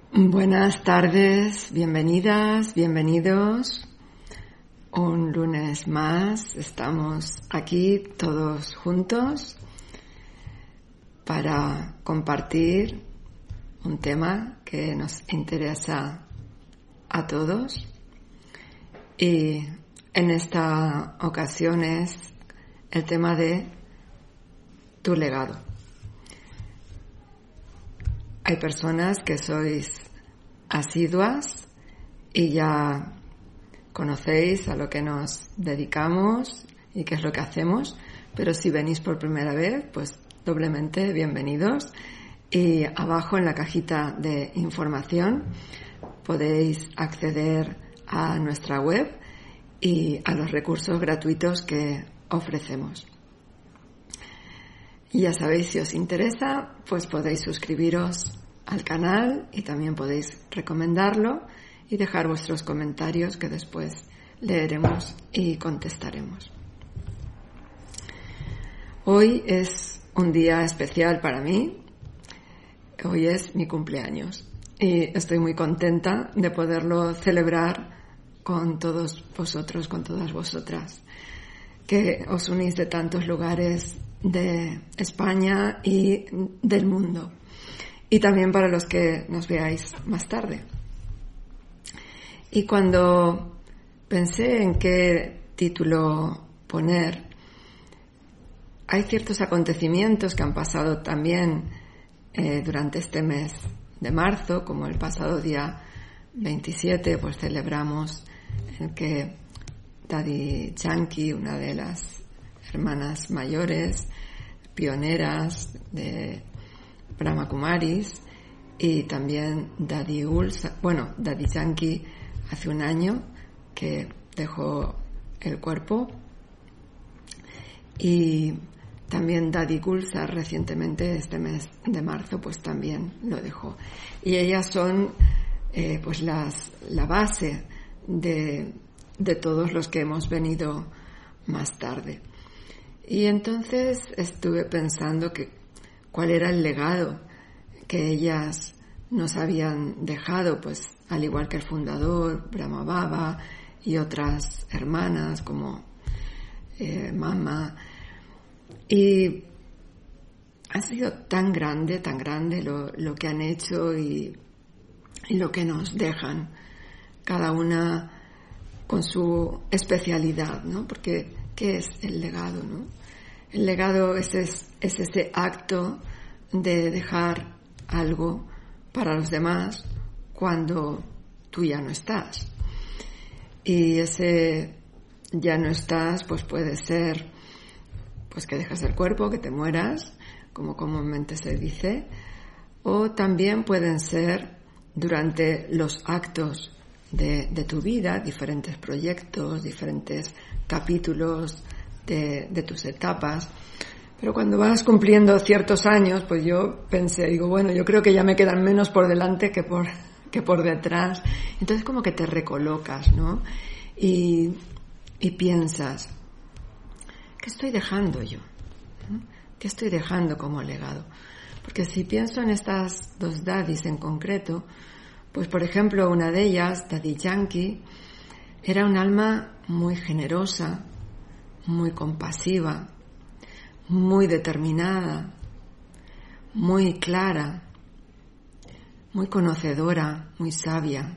Buenas tardes, bienvenidas, bienvenidos. Un lunes más estamos aquí todos juntos para compartir un tema que nos interesa a todos, y en esta ocasión es el tema de tu legado. Hay personas que sois asiduas y ya conocéis a lo que nos dedicamos y qué es lo que hacemos, pero si venís por primera vez, pues doblemente bienvenidos. Y abajo en la cajita de información podéis acceder a nuestra web y a los recursos gratuitos que ofrecemos. Y ya sabéis, si os interesa, pues podéis suscribiros al canal y también podéis recomendarlo y dejar vuestros comentarios que después leeremos y contestaremos. Hoy es un día especial para mí. Hoy es mi cumpleaños y estoy muy contenta de poderlo celebrar con todos vosotros, con todas vosotras, que os unís de tantos lugares de España y del mundo, y también para los que nos veáis más tarde. Y cuando pensé en qué título poner, hay ciertos acontecimientos que han pasado también durante este mes de marzo, como el pasado día 27, pues celebramos en que Daddy Yankee, una de las hermanas mayores, pioneras de Brahma Kumaris, y también Daddy Yankee hace un año que dejó el cuerpo, y también Daddy Gulzar recientemente, este mes de marzo, pues también lo dejó. Y ellas son pues la base de todos los que hemos venido más tarde. Y entonces estuve pensando que cuál era el legado que ellas nos habían dejado, pues al igual que el fundador, Brahma Baba, y otras hermanas como Mama. Y ha sido tan grande lo que han hecho y lo que nos dejan, cada una con su especialidad, ¿no? Porque ¿qué es el legado, no? El legado es ese acto de dejar algo para los demás cuando tú ya no estás. Y ese ya no estás, pues puede ser pues que dejas el cuerpo, que te mueras, como comúnmente se dice, o también pueden ser durante los actos de tu vida, diferentes proyectos, diferentes capítulos de tus etapas. Pero cuando vas cumpliendo ciertos años, pues yo pensé, yo creo que ya me quedan menos por delante que por detrás. Entonces como que te recolocas, ¿no? Y piensas, ¿qué estoy dejando yo? ¿Qué estoy dejando como legado? Porque si pienso en estas dos daddies en concreto, pues por ejemplo una de ellas, Daddy Yankee, era un alma muy generosa, muy compasiva, muy determinada, muy clara, muy conocedora, muy sabia.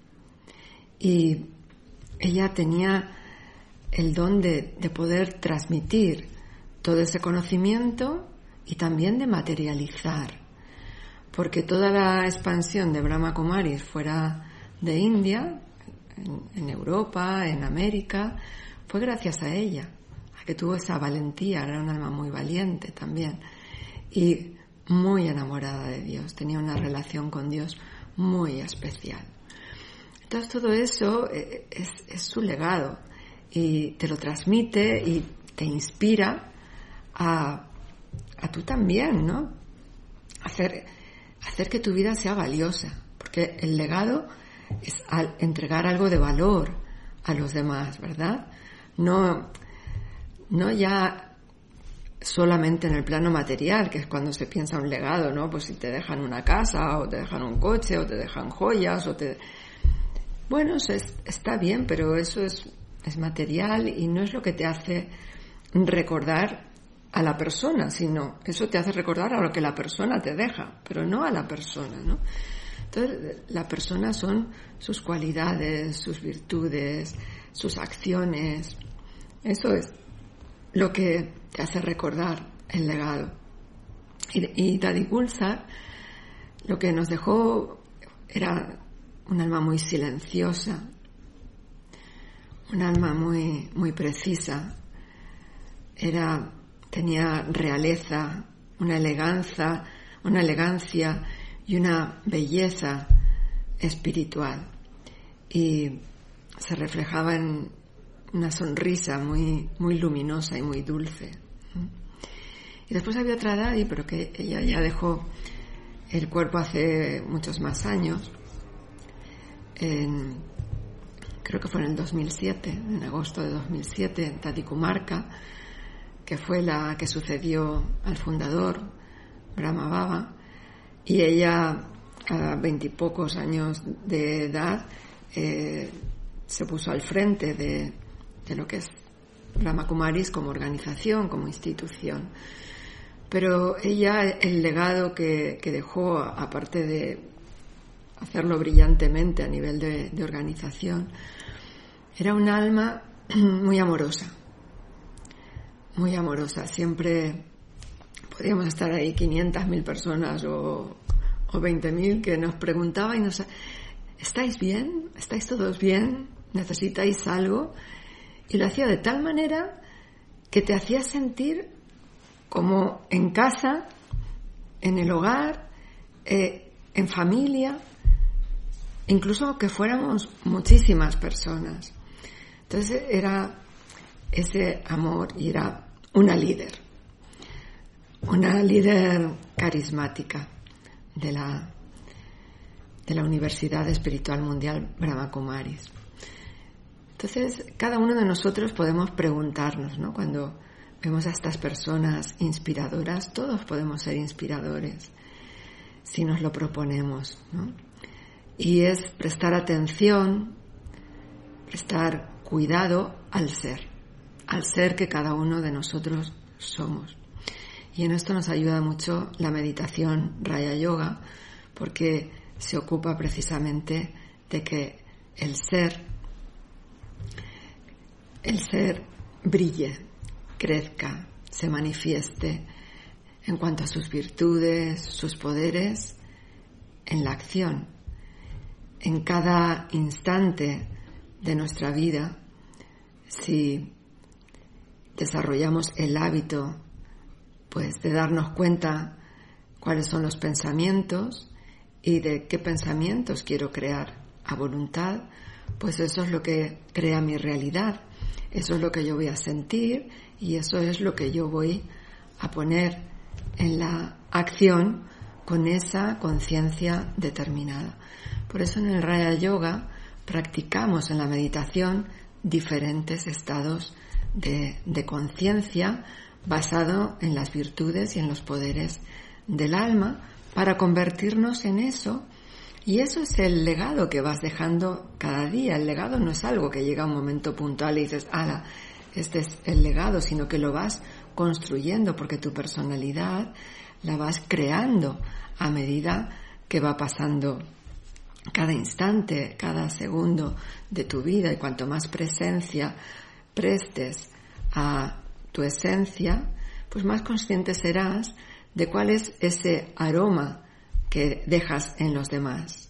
Y ella tenía el don de poder transmitir todo ese conocimiento y también de materializar, porque toda la expansión de Brahma Kumaris fuera de India, en Europa, en América, fue gracias a ella, a que tuvo esa valentía. Era un alma muy valiente también y muy enamorada de Dios, tenía una relación con Dios muy especial. Entonces todo eso es su legado y te lo transmite y te inspira a tú también, ¿no? Hacer que tu vida sea valiosa, porque el legado es entregar algo de valor a los demás, ¿verdad? No ya solamente en el plano material, que es cuando se piensa un legado, ¿no? Pues si te dejan una casa, o te dejan un coche, o te dejan joyas, Bueno, está bien, pero eso es material y no es lo que te hace recordar a la persona, sino eso te hace recordar a lo que la persona te deja, pero no a la persona, ¿no? Entonces, la persona son sus cualidades, sus virtudes, sus acciones. Eso es lo que te hace recordar el legado. Y Dadi Gulzar lo que nos dejó era un alma muy silenciosa, un alma muy, muy precisa. Tenía realeza, una elegancia y una belleza espiritual. Y se reflejaba en una sonrisa muy, muy luminosa y muy dulce. Y después había otra Dadi, pero que ella ya dejó el cuerpo hace muchos más años. Creo que fue en el 2007, en agosto de 2007, Dadi Kumarka, que fue la que sucedió al fundador, Brahma Baba, y ella, a 20 y pocos años de edad, se puso al frente de lo que es Brahma Kumaris como organización, como institución. Pero ella, el legado que dejó, aparte de hacerlo brillantemente a nivel de organización, era un alma muy amorosa. Muy amorosa. Siempre podíamos estar ahí 500.000 personas o 20.000 que nos preguntaban y nos... ¿Estáis bien? ¿Estáis todos bien? ¿Necesitáis algo? Y lo hacía de tal manera que te hacía sentir como en casa, en el hogar, en familia, incluso que fuéramos muchísimas personas. Entonces era ese amor y era una líder carismática de la Universidad Espiritual Mundial Brahma Kumaris. Entonces, cada uno de nosotros podemos preguntarnos, ¿no? Cuando vemos a estas personas inspiradoras, todos podemos ser inspiradores si nos lo proponemos, ¿no? Y es prestar atención, prestar cuidado al ser que cada uno de nosotros somos. Y en esto nos ayuda mucho la meditación Raya Yoga, porque se ocupa precisamente de que el ser brille, crezca, se manifieste en cuanto a sus virtudes, sus poderes, en la acción. En cada instante de nuestra vida, si desarrollamos el hábito, pues, de darnos cuenta cuáles son los pensamientos y de qué pensamientos quiero crear a voluntad, pues eso es lo que crea mi realidad, eso es lo que yo voy a sentir y eso es lo que yo voy a poner en la acción con esa conciencia determinada. Por eso en el Raya Yoga practicamos en la meditación diferentes estados de conciencia basado en las virtudes y en los poderes del alma para convertirnos en eso. Y eso es el legado que vas dejando cada día. El legado no es algo que llega a un momento puntual y dices, este es el legado, sino que lo vas construyendo porque tu personalidad la vas creando a medida que va pasando cada instante, cada segundo de tu vida. Y cuanto más presencia prestes a tu esencia, pues más consciente serás de cuál es ese aroma que dejas en los demás,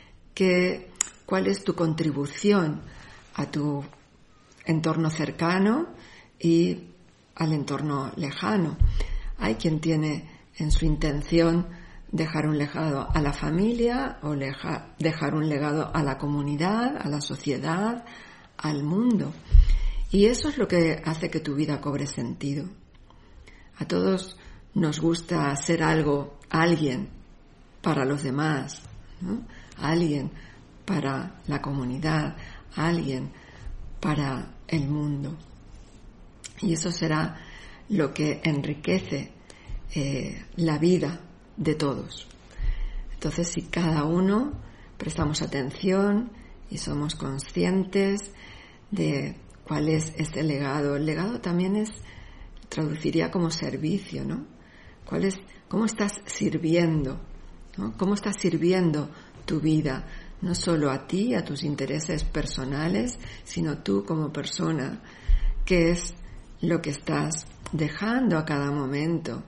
cuál es tu contribución a tu entorno cercano y al entorno lejano. Hay quien tiene en su intención dejar un legado a la familia o dejar un legado a la comunidad, a la sociedad, al mundo. Y eso es lo que hace que tu vida cobre sentido. A todos nos gusta ser alguien para los demás, ¿no? Alguien para la comunidad, alguien para el mundo. Y eso será lo que enriquece la vida de todos. Entonces, si cada uno prestamos atención y somos conscientes de cuál es ese legado. El legado también traduciría como servicio, ¿no? ¿Cómo estás sirviendo? ¿No? ¿Cómo estás sirviendo tu vida? No solo a ti, a tus intereses personales, sino tú como persona. ¿Qué es lo que estás dejando a cada momento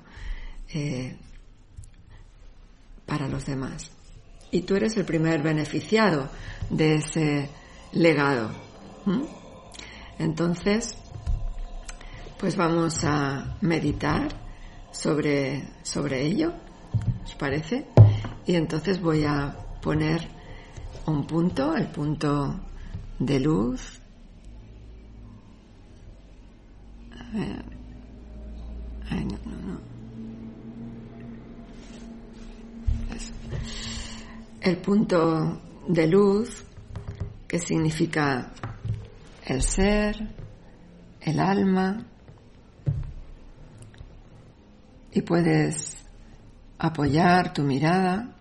para los demás? Y tú eres el primer beneficiado de ese legado. Entonces, pues vamos a meditar sobre ello, ¿os parece? Y entonces voy a poner un punto, el punto de luz. A ver. Ay, no. Eso. El punto de luz, que significa el ser, el alma, y puedes apoyar tu mirada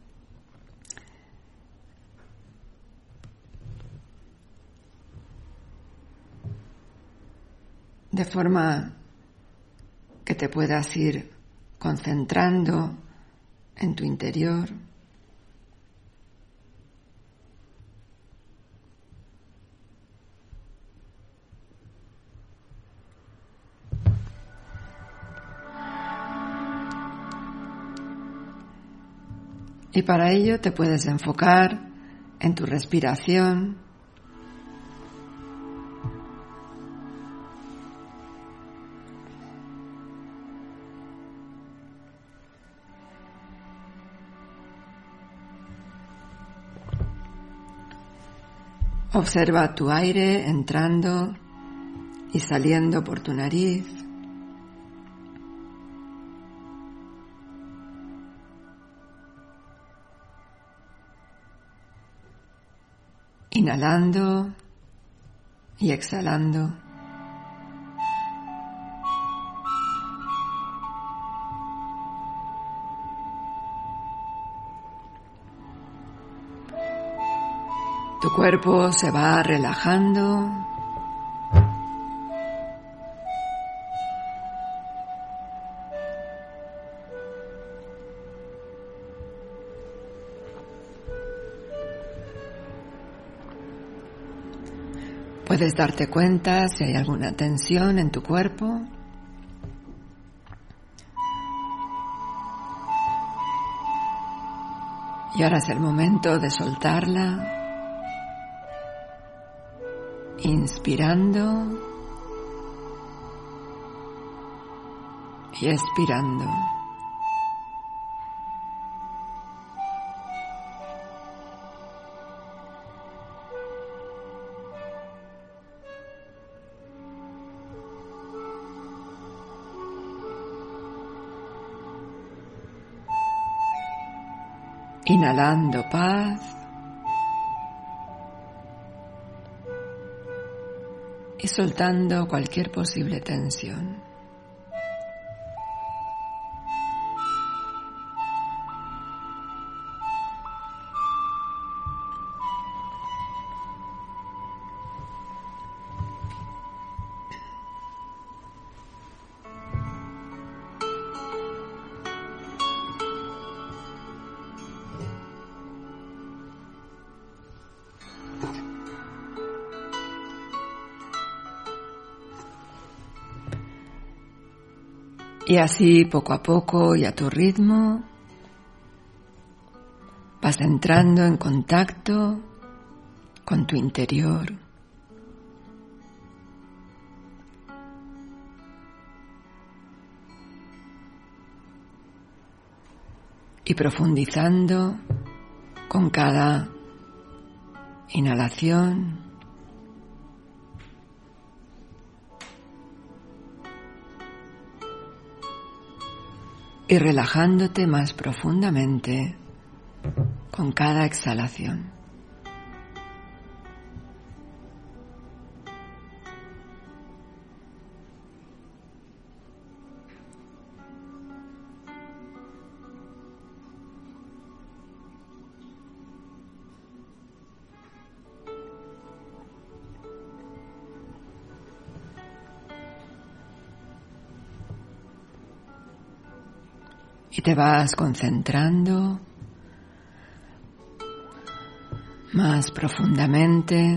de forma que te puedas ir concentrando en tu interior. Y para ello te puedes enfocar en tu respiración, observa tu aire entrando y saliendo por tu nariz. Inhalando y exhalando. Tu cuerpo se va relajando. Puedes darte cuenta si hay alguna tensión en tu cuerpo. Y ahora es el momento de soltarla. Inspirando y expirando. Inhalando paz y soltando cualquier posible tensión. Y así, poco a poco y a tu ritmo, vas entrando en contacto con tu interior. Y profundizando con cada inhalación y relajándote más profundamente con cada exhalación. y te vas concentrando más profundamente.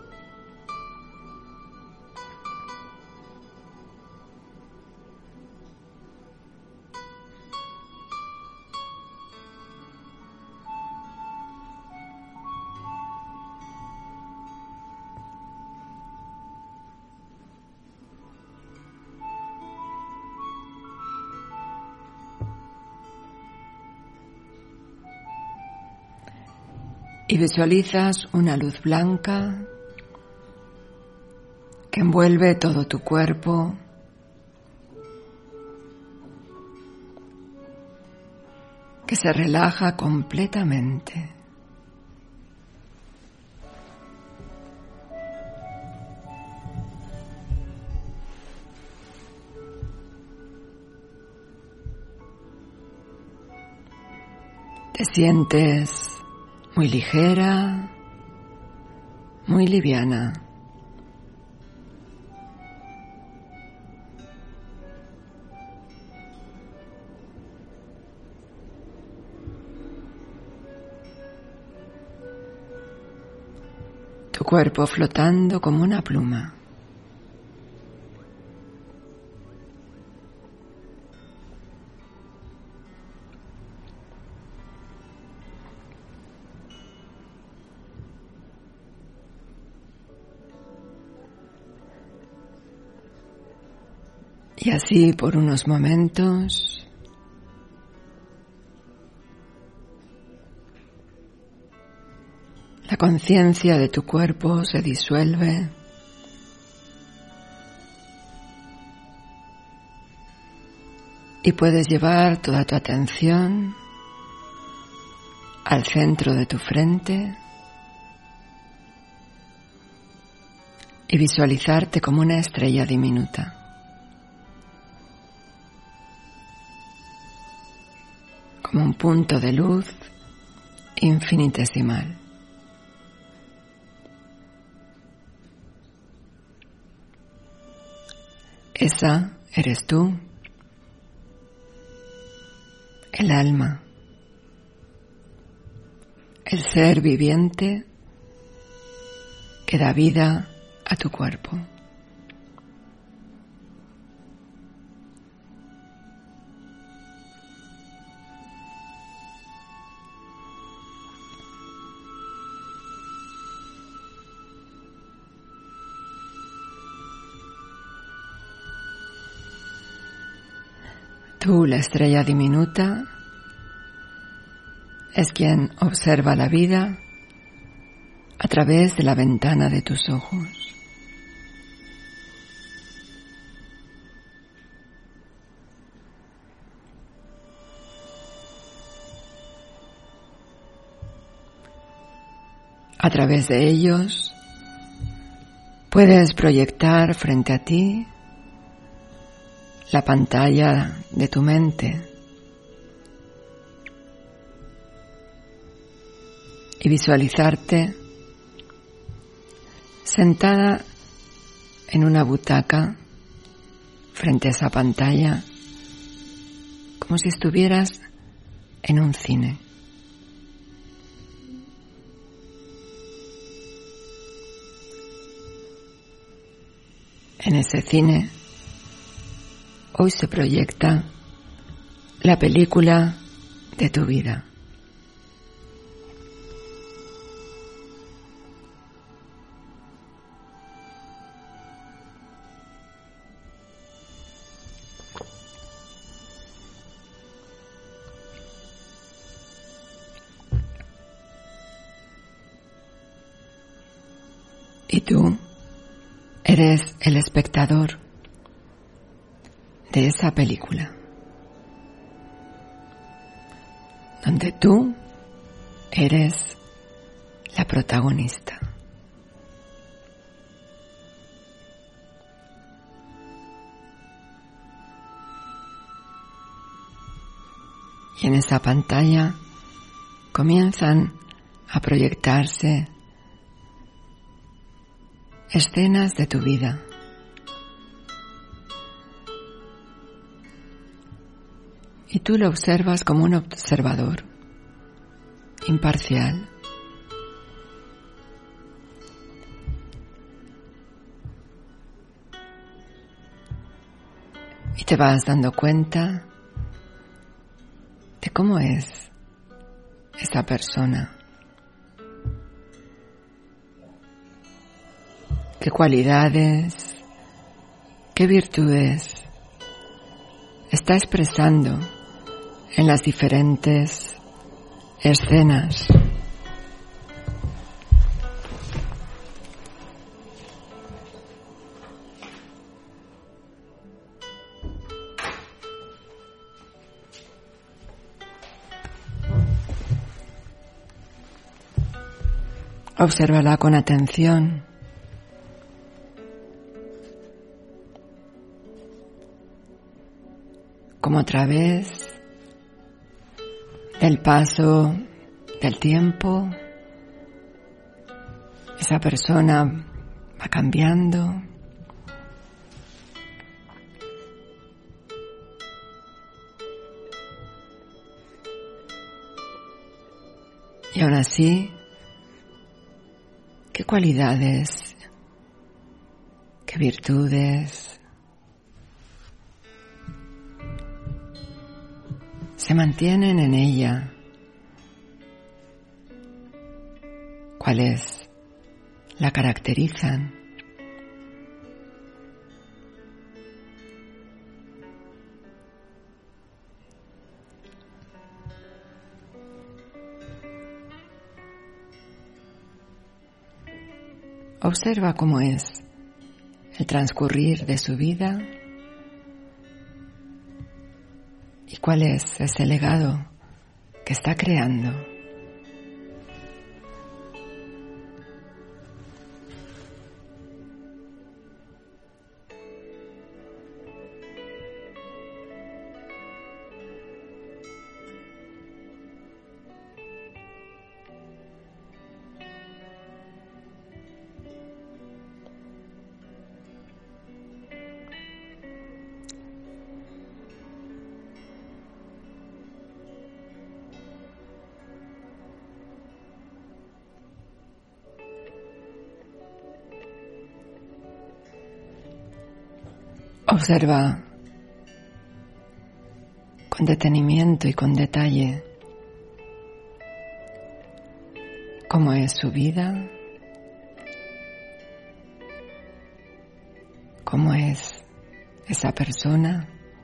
Y visualizas una luz blanca que envuelve todo tu cuerpo, que se relaja completamente. Te sientes muy ligera, muy liviana. Tu cuerpo flotando como una pluma. Y así por unos momentos la conciencia de tu cuerpo se disuelve y puedes llevar toda tu atención al centro de tu frente y visualizarte como una estrella diminuta. Como un punto de luz infinitesimal. Esa eres tú, el alma, el ser viviente que da vida a tu cuerpo. Tú, la estrella diminuta, es quien observa la vida a través de la ventana de tus ojos. A través de ellos puedes proyectar frente a ti la pantalla de tu mente y visualizarte sentada en una butaca frente a esa pantalla, como si estuvieras en un cine. En ese cine hoy se proyecta la película de tu vida. Y tú eres el espectador de esa película, donde tú eres la protagonista. Y en esa pantalla comienzan a proyectarse escenas de tu vida. Y tú lo observas como un observador, imparcial. Y te vas dando cuenta de cómo es esa persona, qué cualidades, qué virtudes está expresando en las diferentes escenas. Obsérvala con atención. Como a través del paso del tiempo, esa persona va cambiando. Y aún así, ¿qué cualidades, qué virtudes se mantienen en ella? ¿Cuáles la caracterizan? Observa cómo es el transcurrir de su vida y cuál es ese legado que está creando. Observa con detenimiento y con detalle cómo es su vida, cómo es esa persona.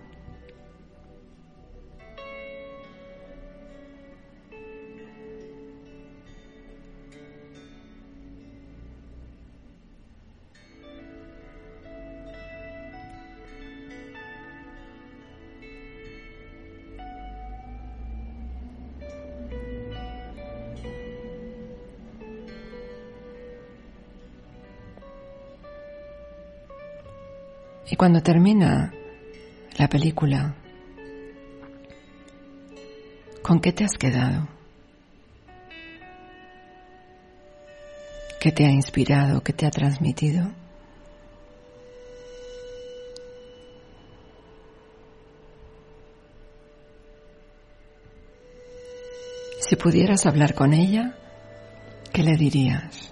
Y cuando termina la película, ¿con qué te has quedado? ¿Qué te ha inspirado? ¿Qué te ha transmitido? Si pudieras hablar con ella, ¿qué le dirías?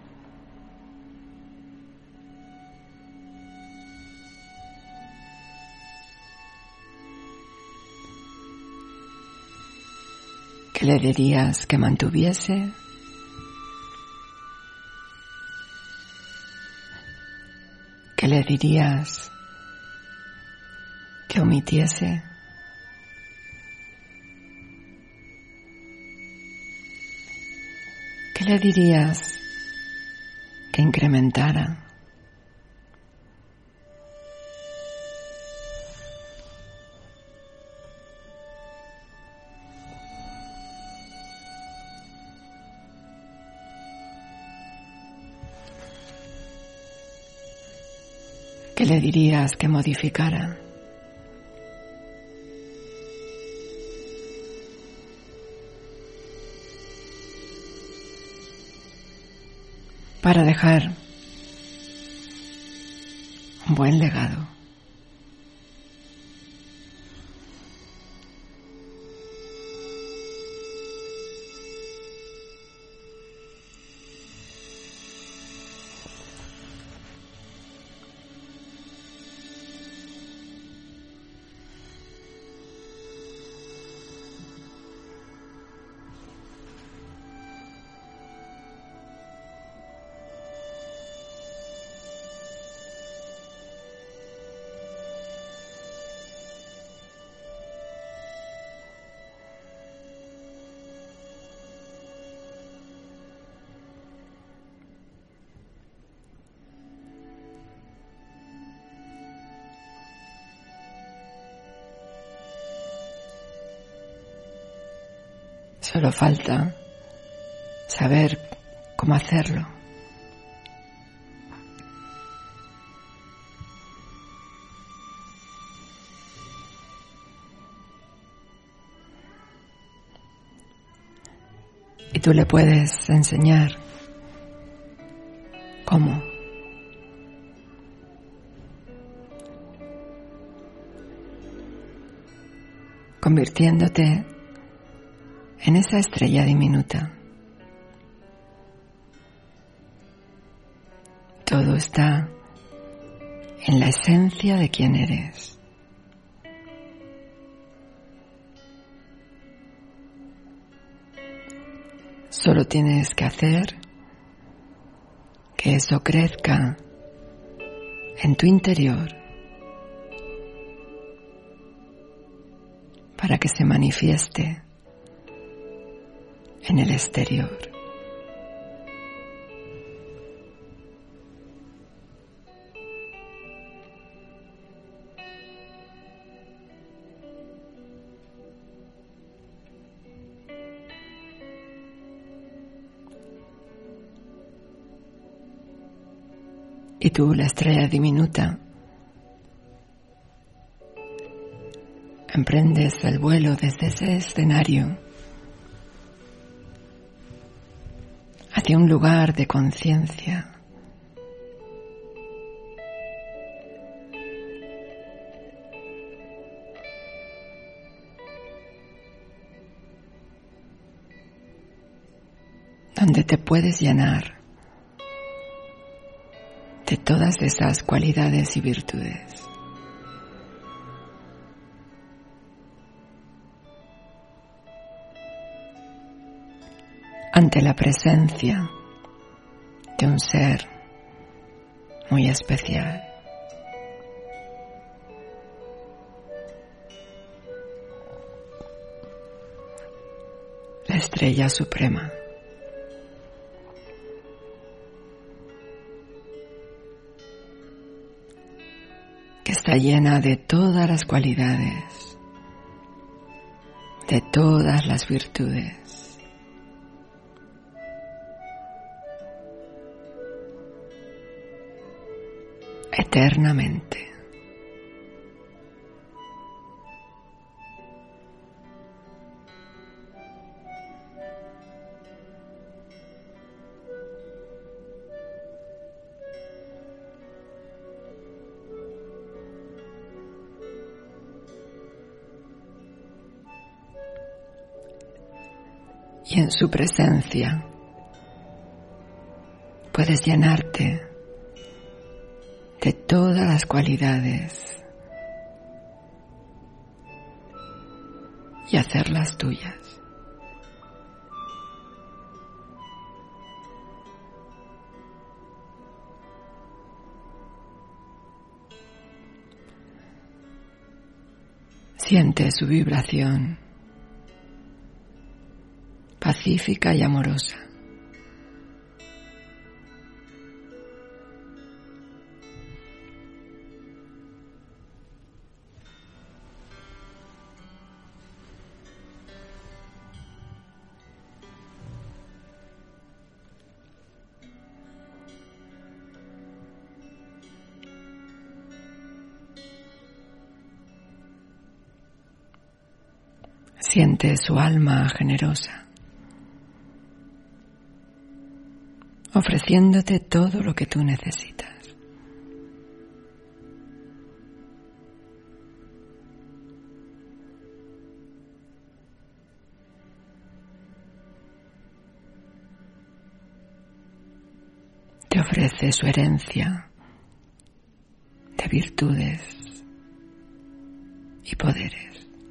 ¿Qué le dirías que mantuviese? ¿Qué le dirías que omitiese? ¿Qué le dirías que incrementara? ¿Qué le dirías que modificara? Para dejar un buen legado. Solo falta saber cómo hacerlo. Y tú le puedes enseñar cómo. Convirtiéndote en esa estrella diminuta. Todo está en la esencia de quién eres. Solo tienes que hacer que eso crezca en tu interior para que se manifieste en el exterior. Y tú, la estrella diminuta, emprendes el vuelo desde ese escenario hacia un lugar de conciencia, donde te puedes llenar de todas esas cualidades y virtudes. Ante la presencia de un ser muy especial. La estrella suprema. Que está llena de todas las cualidades, de todas las virtudes. Eternamente. Y en su presencia puedes llenarte de todas las cualidades y hacerlas tuyas. Siente su vibración pacífica y amorosa. Siente su alma generosa, ofreciéndote todo lo que tú necesitas. Te ofrece su herencia de virtudes y poderes.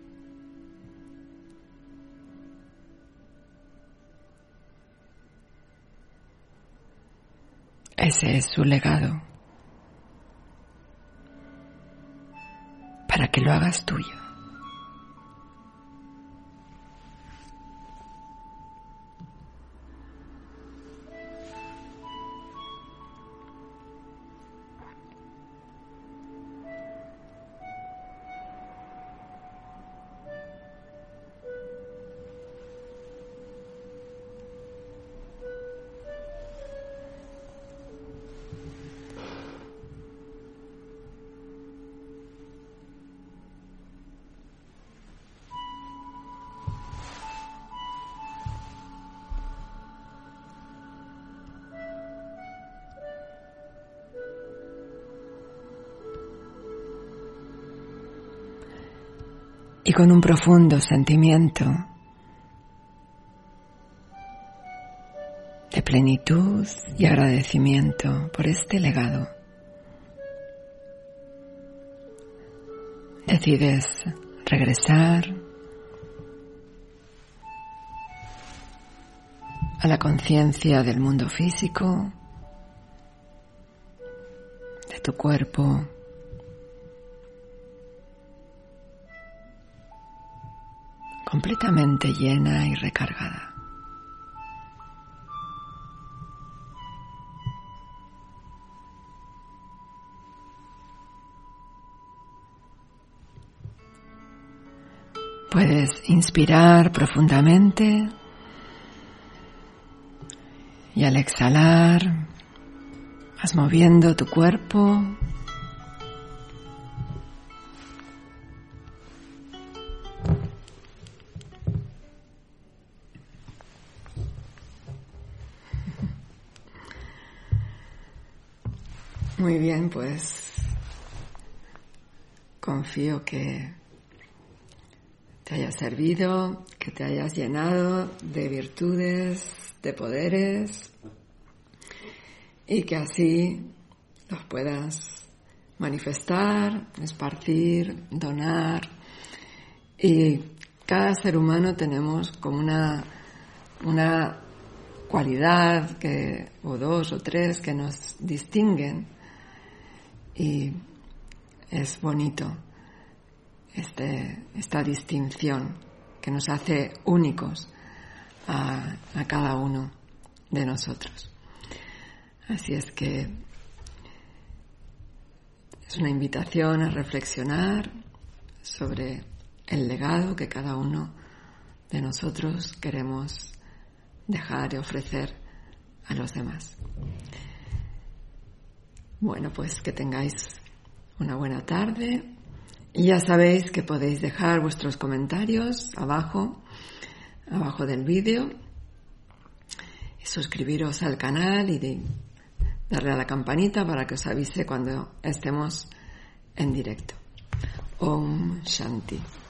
Ese es su legado, para que lo hagas tuyo. y con un profundo sentimiento de plenitud y agradecimiento por este legado, decides regresar a la conciencia del mundo físico, de tu cuerpo, completamente llena y recargada. Puedes inspirar profundamente y al exhalar vas moviendo tu cuerpo muy bien, pues confío que te haya servido, que te hayas llenado de virtudes, de poderes y que así los puedas manifestar, esparcir, donar. Y cada ser humano tenemos como una cualidad o dos o tres que nos distinguen y es bonito esta distinción que nos hace únicos a cada uno de nosotros. Así es que es una invitación a reflexionar sobre el legado que cada uno de nosotros queremos dejar y ofrecer a los demás. Bueno, pues que tengáis una buena tarde. Y ya sabéis que podéis dejar vuestros comentarios abajo del vídeo, y suscribiros al canal y darle a la campanita para que os avise cuando estemos en directo. Om Shanti.